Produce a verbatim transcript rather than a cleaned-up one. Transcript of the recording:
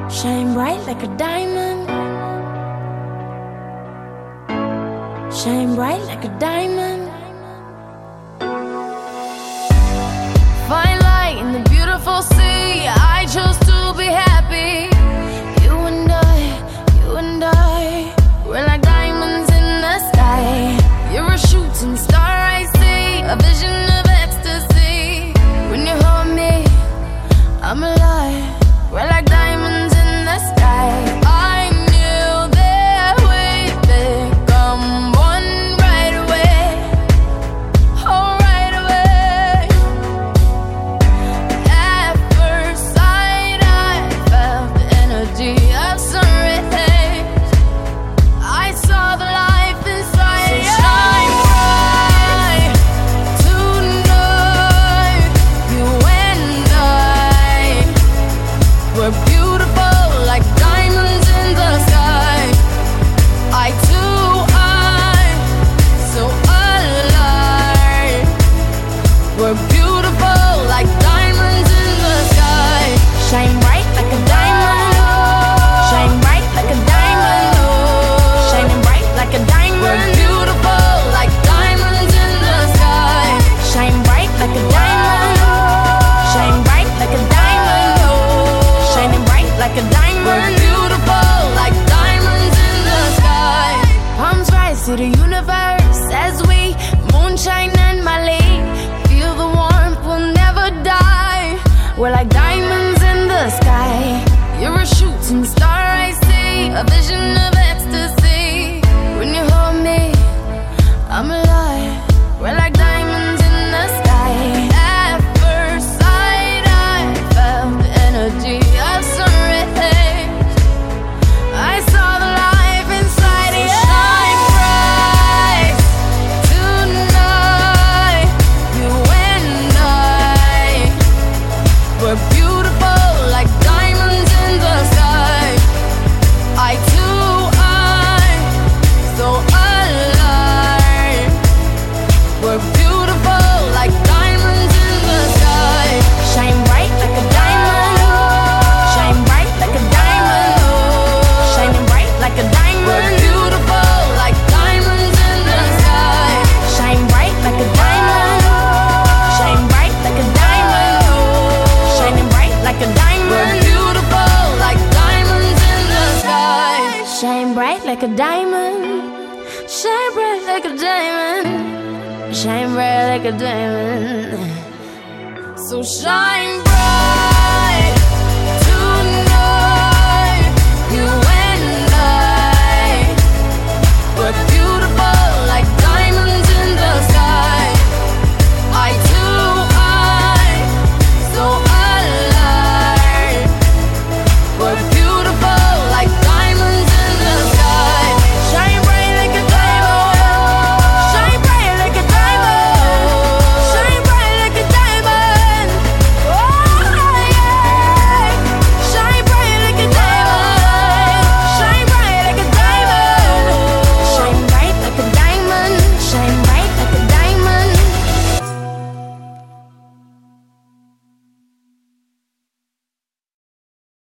Shine bright like a diamond. Shine bright like a diamond. Fine light in the beautiful sea. I chose to be happy. You and I, you and I, we're like diamonds in the sky. You're a shooting star I see, a vision of ecstasy. When you hold me, I'm alive. We're like diamonds in the sky. I knew that we'd become one right away. Oh, right away. At first sight, I felt the energy of sun rays. I saw the life inside you. So shine bright tonight. You and I, we're beautiful like diamonds in the sky. I too, I'm so alive. We're beautiful like diamonds in the sky. Shine bright like a diamond. Shine bright like a diamond. Shining bright like a diamond. We're beautiful like diamonds in the sky. Shine bright like a diamond. Shine bright like a diamond. Shining bright like a diamond. We're beautiful like diamonds in the sky. Palms rise to the universe as we moonshine and Mali. Feel the warmth, we'll never die. We're like diamonds in the sky. You're a shooting star I see, a vision of ecstasy. When you hold me, I'm alive. We're like diamonds in the sky. At first sight, I felt the energy of sun rays. I saw the life inside you. Shine bright tonight. You and I, we're beautiful like diamonds in the sky. I too, I'm so alive. We're beautiful like diamonds in the sky. Shine bright like a diamond. Shine bright like a diamond. Shining bright like a diamond. We're beautiful like diamonds in the sky. Shine bright like a diamond. Shine bright like a diamond. Shining bright like a diamond. We're beautiful like diamonds in the sky. Shine bright like a diamond. Shine bright like a diamond. Shine bright like a diamond. So shine bright.